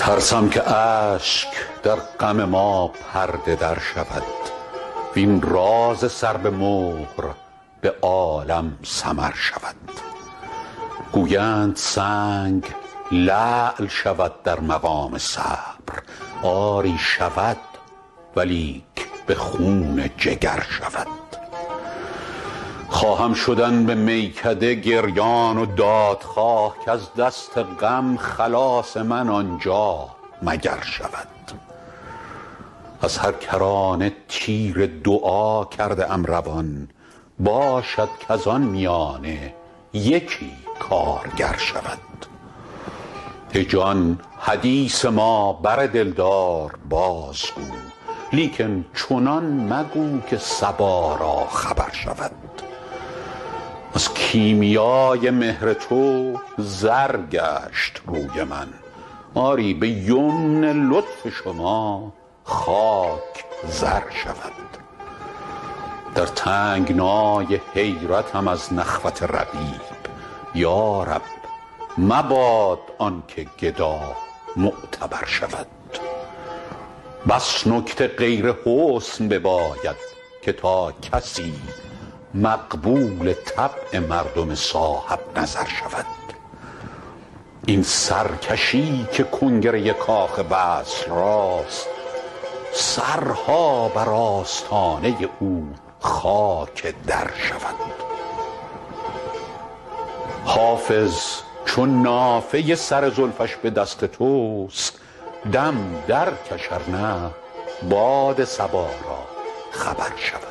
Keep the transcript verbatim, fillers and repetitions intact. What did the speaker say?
ترسم که اشک در غم ما پرده در شود وین راز سر به مهر به عالم سمر شود. گویند سنگ لعل شود در مقام صبر، آری شود ولیک به خون جگر شود. خواهم شدن به میکده گریان و دادخواه که از دست غم خلاص من آنجا مگر شود. از هر کرانه تیر دعا کرده ام روان، باشد کز آن میانه یکی کارگر شود. ای جان حدیث ما بر دلدار بازگو، لیکن چنان مگو که صبا را خبر شود. از کیمیای مهر تو زر گشت روی من، آری به یمن لطف شما خاک زر شود. در تنگنای حیرتم از نخوت رقیب، یا رب مباد آن که گدا معتبر شود. بس نکته غیر حسن بباید که تا کسی مقبول طبع مردم صاحب نظر شود. این سرکشی که کنگره کاخ وصل راست، سرها بر آستانه او خاک در شود. حافظ چون نافه سر زلفش به دست توست، دم در کش ار نه باد صبا را خبر شود.